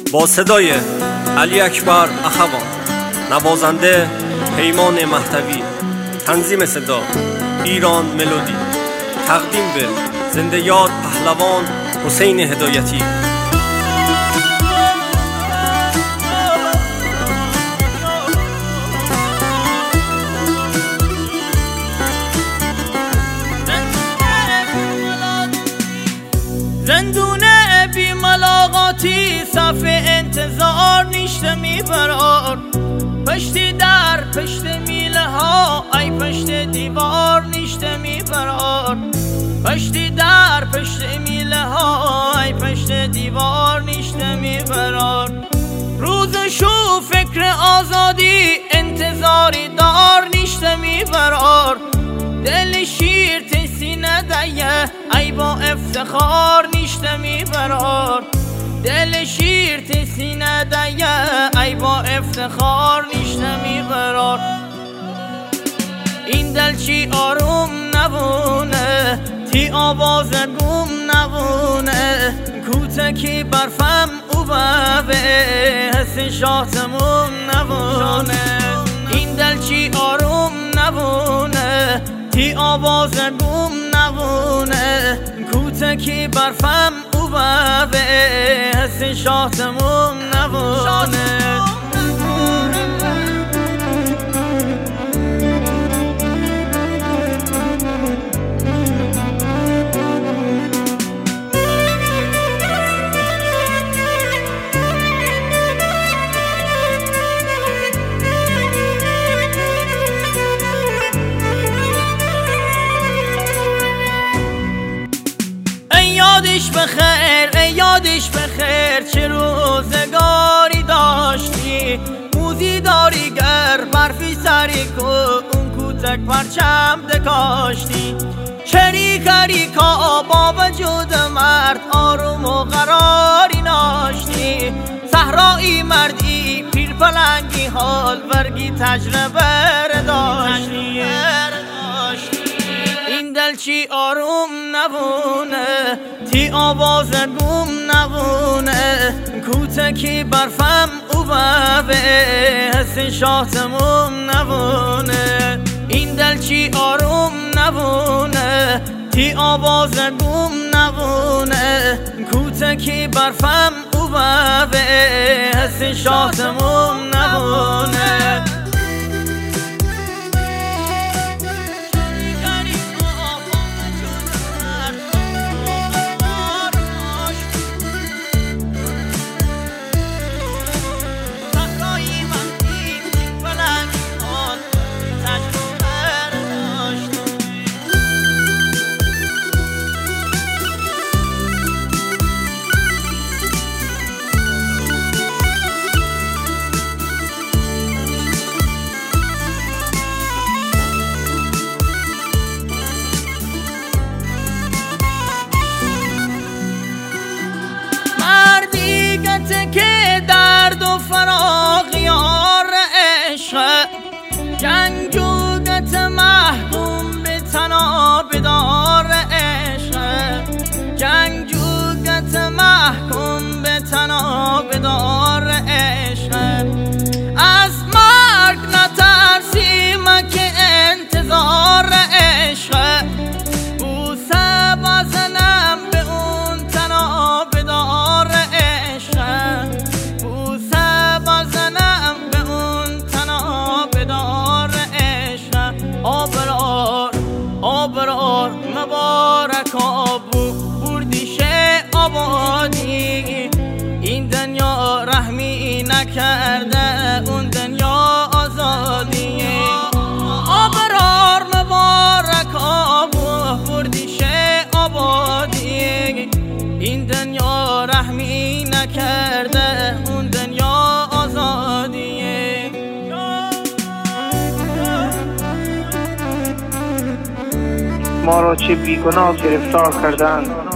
با صدای علی اکبر اخوان، نوازنده پیمان مهدوی، تنظیم صدا ایران ملودی، تقدیم به زنده یاد پهلوان حسین هدایتی. زندونه بی ملاقاتی صف انتظار نیشته میبرار، پشتی در پشت میله ها ای پشت دیوار نیشته میبرار، پشتی در پشت میله ها ای پشت دیوار نیشته میبرار. روزشو فکر آزادی انتظاری دار نیشته میبرار، دل شیر سینه دیه ای با افتخار نیشته میبرار، دل شیر سینه دیه ای با افتخار نیشته میبرار. این دل چی آروم نبونه تی آواز گم نبونه، کوتکی برفم او به حس شاتمون نبونه. این دل چی آروم نبونه تی آواز گم نبونه، کوتکی برفم او به حس شاتمون نبونه. یادش بخیر ای یادش بخیر چه روزگاری داشتی، موزی داری گر برفی سری کو اون کوتک پرچم دکاشتی، شریکری کا با وجود مرد آروم و قراری ناشتی، صحرایی مردی پیر پلنگی حال ورگی تجربه داشتی. این دل چی آروم نبونه تی آواز گم نبونه، کوتکی برفم او به حس شاتمون نبونه. این دل چی آروم نبونه تی آواز گم نبونه، کوتکی برفم او به حس شاتمون نبونه. که درد و فراق یار عشق، جنگجویت محکوم به تناب دار عشق، جنگجویت محکوم به تناب دار عشق. از مرگ نترسیم که انتظار عشق، بوسه بزنم به اون تناب دار عشق، بوسه بزنم به اون تناب دار عشق. آبرار آبرار مبارک آبو بردیشه آبادی، این دنیا رحمی نکرده اون دنیا آزادی. آبرار مبارک آبو بردیشه آبادی، این دنیا رحمی نکرده اون دنیا آزادیه. ما را چه بیگناه گرفتار کردند،